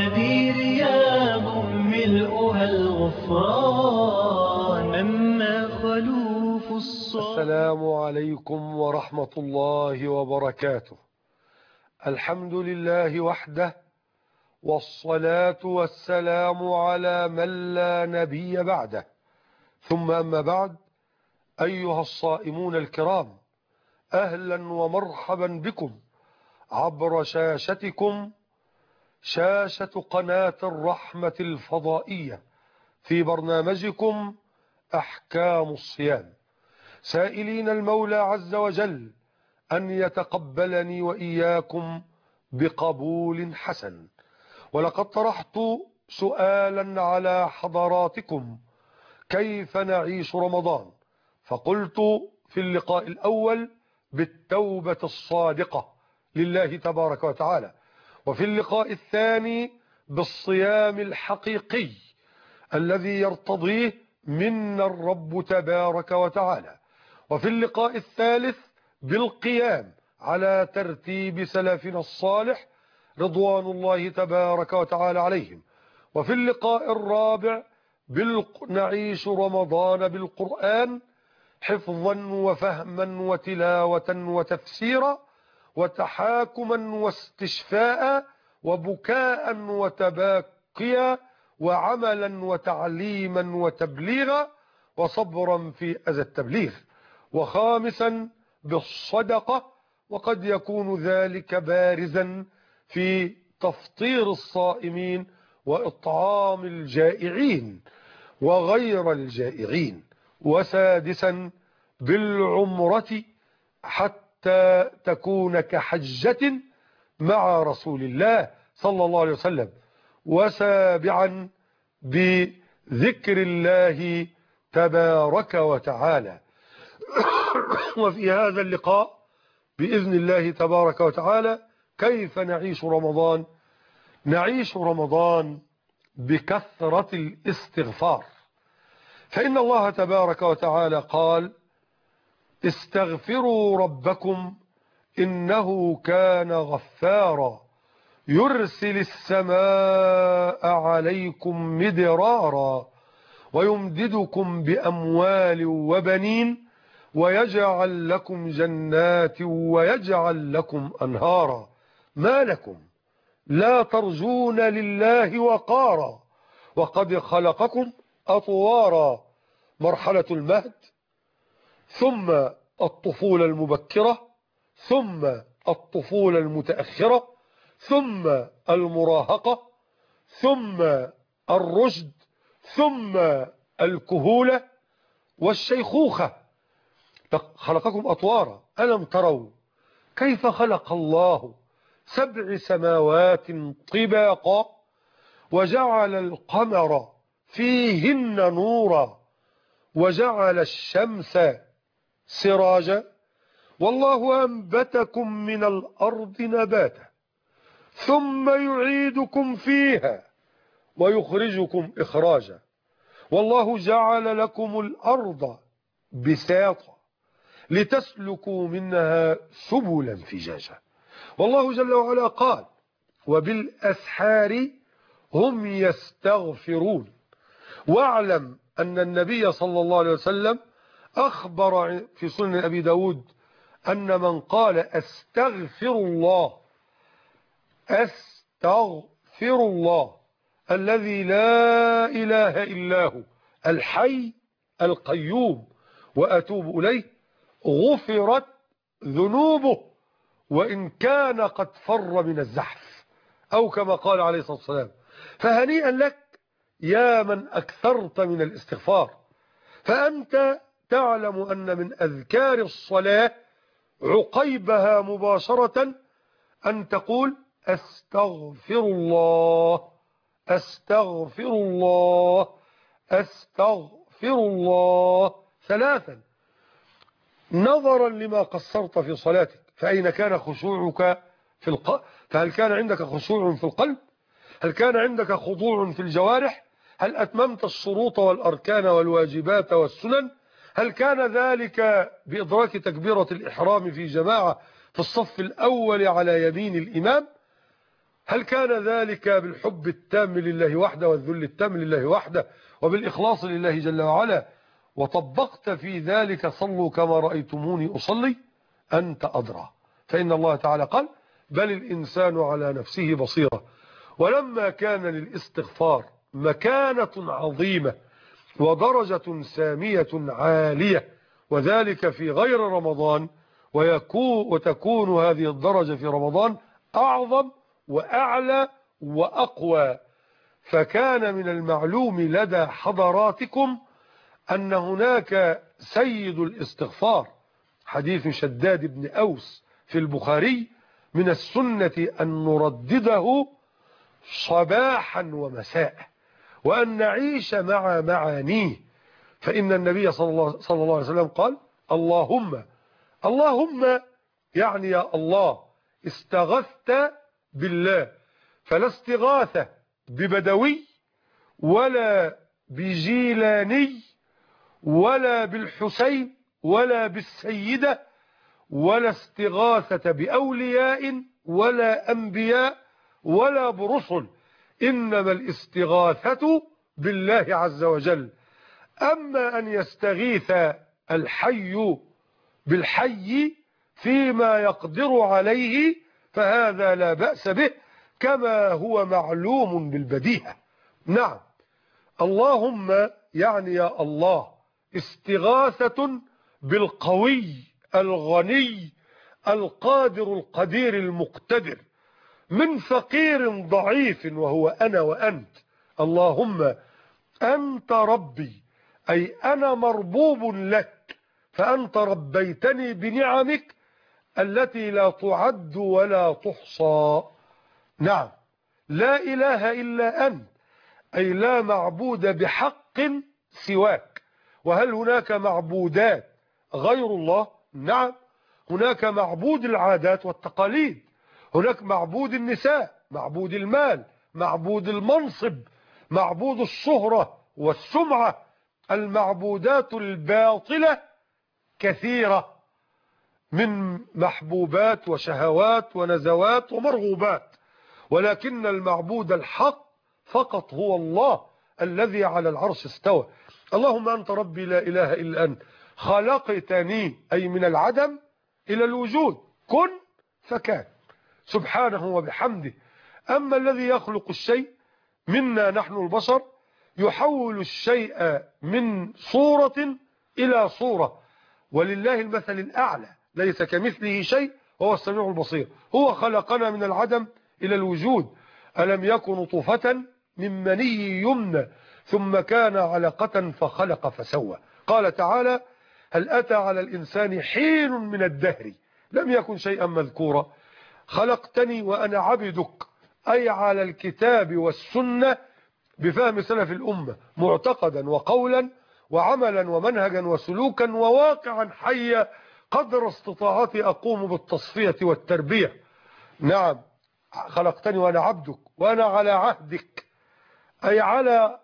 هذه رياض ملؤها الغفران. أما خلوف السلام عليكم ورحمة الله وبركاته. الحمد لله وحده، والصلاة والسلام على من لا نبي بعده، ثم أما بعد. أيها الصائمون الكرام، أهلا ومرحبا بكم عبر شاشتكم، شاشة قناة الرحمة الفضائية، في برنامجكم أحكام الصيام، سائلين المولى عز وجل أن يتقبلني وإياكم بقبول حسن. ولقد طرحت سؤالا على حضراتكم: كيف نعيش رمضان؟ فقلت في اللقاء الأول بالتوبة الصادقة لله تبارك وتعالى، وفي اللقاء الثاني بالصيام الحقيقي الذي يرتضيه منا الرب تبارك وتعالى، وفي اللقاء الثالث بالقيام على ترتيب سلفنا الصالح رضوان الله تبارك وتعالى عليهم، وفي اللقاء الرابع نعيش رمضان بالقرآن، حفظا وفهما وتلاوة وتفسيرا وتحاكما واستشفاء وبكاء وتباكيا وعملا وتعليما وتبليغا وصبرا في أذى التبليغ، وخامسا بالصدقة، وقد يكون ذلك بارزا في تفطير الصائمين وإطعام الجائعين وغير الجائعين، وسادسا بالعمرة حتى تكون كحجة مع رسول الله صلى الله عليه وسلم، وسابعا بذكر الله تبارك وتعالى. وفي هذا اللقاء بإذن الله تبارك وتعالى كيف نعيش رمضان؟ نعيش رمضان بكثرة الاستغفار، فإن الله تبارك وتعالى قال: استغفروا ربكم إنه كان غفارا يرسل السماء عليكم مدرارا ويمددكم بأموال وبنين ويجعل لكم جنات ويجعل لكم أنهارا ما لكم لا ترجون لله وقارا وقد خلقكم أطوارا. مرحلة المهد، ثم الطفولة المبكرة، ثم الطفولة المتأخرة، ثم المراهقة، ثم الرشد، ثم الكهولة والشيخوخة. خلقكم أطوارا. ألم تروا كيف خلق الله 7 سماوات طباقا وجعل القمر فيهن نورا وجعل الشمس سراجا والله أنبتكم من الأرض نباتا ثم يعيدكم فيها ويخرجكم إخراجا والله جعل لكم الأرض بساطا لتسلكوا منها سبلا فجاجا. والله جل وعلا قال: وبالأسحار هم يستغفرون. واعلم أن النبي صلى الله عليه وسلم أخبر في سنن أبي داود أن من قال أستغفر الله أستغفر الله الذي لا إله إلا هو الحي القيوم وأتوب إليه غفرت ذنوبه وإن كان قد فر من الزحف، أو كما قال عليه الصلاة والسلام. فهنيئا لك يا من أكثرت من الاستغفار، فأنت تعلم أن من أذكار الصلاة عقيبها مباشرة أن تقول: أستغفر الله أستغفر الله أستغفر الله 3، نظرا لما قصرت في صلاتك. فأين كان خشوعك في القلب؟ فهل كان عندك خشوع في القلب؟ هل كان عندك خضوع في الجوارح؟ هل أتممت الشروط والأركان والواجبات والسنن؟ هل كان ذلك بإدراك تكبيرة الإحرام في جماعة في الصف الأول على يمين الإمام؟ هل كان ذلك بالحب التام لله وحده والذل التام لله وحده وبالإخلاص لله جل وعلا، وطبقت في ذلك صلوا كما رأيتموني أصلي؟ أنت أدرى. فإن الله تعالى قال بل الإنسان على نفسه بصيرة. ولما كان للاستغفار مكانة عظيمة ودرجة سامية عالية، وذلك في غير رمضان، وتكون هذه الدرجة في رمضان أعظم وأعلى وأقوى، فكان من المعلوم لدى حضراتكم أن هناك سيد الاستغفار، حديث شداد بن أوس في البخاري، من السنة أن نردده صباحا ومساء وأن نعيش مع معانيه. فإن النبي صلى الله عليه وسلم قال اللهم يعني يا الله استغثت بالله، فلا استغاثة ببدوي ولا بجيلاني ولا بالحسين ولا بالسيدة، ولا استغاثة بأولياء ولا أنبياء ولا برسل، إنما الاستغاثة بالله عز وجل. أما أن يستغيث الحي بالحي فيما يقدر عليه فهذا لا بأس به، كما هو معلوم بالبديهة. نعم، اللهم يعني يا الله استغاثة بالقوي الغني القادر القدير المقتدر من فقير ضعيف وهو أنا وأنت. اللهم أنت ربي، أي أنا مربوب لك، فأنت ربيتني بنعمك التي لا تعد ولا تحصى. نعم، لا إله إلا أنت، أي لا معبود بحق سواك. وهل هناك معبودات غير الله؟ نعم، هناك معبود العادات والتقاليد، هناك معبود النساء، معبود المال، معبود المنصب، معبود الشهرة والسمعة. المعبودات الباطلة كثيرة من محبوبات وشهوات ونزوات ومرغوبات، ولكن المعبود الحق فقط هو الله الذي على العرش استوى. اللهم أنت ربي لا إله إلا أنت، خلقتني أي من العدم إلى الوجود، كن فكان، سبحانه وبحمده. أما الذي يخلق الشيء منا نحن البشر يحول الشيء من صورة إلى صورة، ولله المثل الأعلى، ليس كمثله شيء وهو السميع البصير. هو خلقنا من العدم إلى الوجود. ألم يكن طفة من مني يمنى ثم كان علقة فخلق فسوى. قال تعالى هل أتى على الإنسان حين من الدهر لم يكن شيئا مذكورا. خلقتني وأنا عبدك، أي على الكتاب والسنة بفهم سلف الأمة، معتقدا وقولا وعملا ومنهجا وسلوكا وواقعا حيا، قدر استطاعتي أقوم بالتصفية والتربية. نعم، خلقتني وأنا عبدك وأنا على عهدك، أي على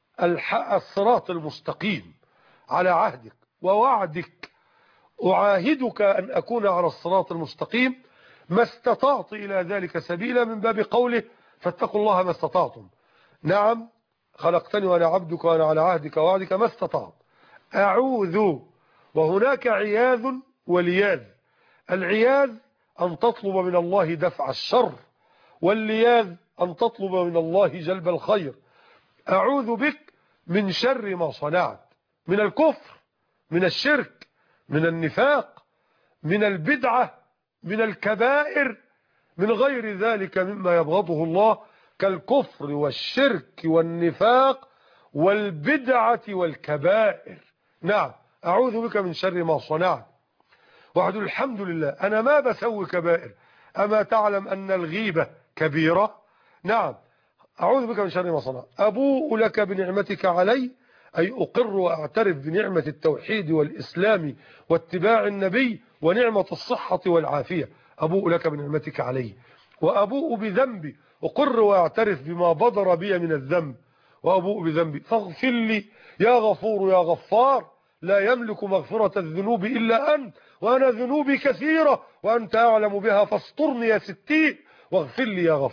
الصراط المستقيم، على عهدك ووعدك، أعاهدك أن أكون على الصراط المستقيم ما استطعت إلى ذلك سبيلا، من باب قوله فاتقوا الله ما استطعتم. نعم، خلقتني وأنا عبدك وأنا على عهدك ووعدك ما استطعت. أعوذ، وهناك عياذ ولياذ. العياذ أن تطلب من الله دفع الشر، واللياذ أن تطلب من الله جلب الخير. أعوذ بك من شر ما صنعت، من الكفر، من الشرك، من النفاق، من البدعة، من الكبائر، من غير ذلك مما يبغضه الله كالكفر والشرك والنفاق والبدعة والكبائر. نعم، أعوذ بك من شر ما صنعت. وعد الحمد لله أنا ما بسوي كبائر، أما تعلم أن الغيبة كبيرة؟ نعم، أعوذ بك من شر ما صنعت. أبوء لك بنعمتك علي، أي أقر وأعترف بنعمة التوحيد والإسلام واتباع النبي ونعمة الصحة والعافية. أبوء لك بنعمتك علي. وأبوء بذنبي، أقر وأعترف بما بدر بي من الذنب وأبوء بذنبي فاغفر لي يا غفور يا غفار، لا يملك مغفرة الذنوب إلا أنت، وأنا ذنوبي كثيرة وأنت أعلم بها، فاسترني يا ستير واغفر لي يا غفور.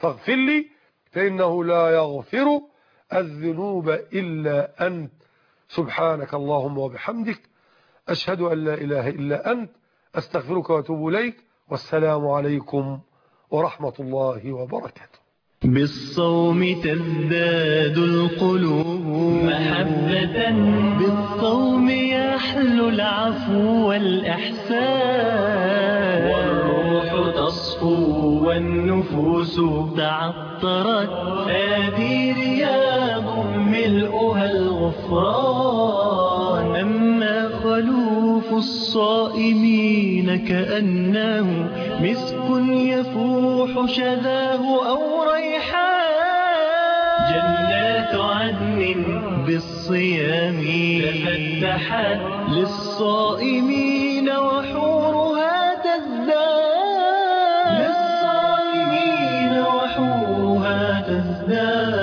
فاغفر لي فإنه لا يغفر الذنوب إلا أنت. سبحانك اللهم وبحمدك، أشهد أن لا إله إلا أنت، أستغفرك وأتوب إليك، والسلام عليكم ورحمة الله وبركاته. بالصوم تزداد القلوب محبة، بالصوم يحلو العفو والإحسان، والروح تصفو والنفوس تعطرت، هذه رياض ملؤها الغفران. أما خلوف الصائمين كأنه مسك يفوح شذاه أو ريحان، جنات عدن بالصيام تفتحت للصائمين وحورها تزداد، للصائمين وحورها تزداد.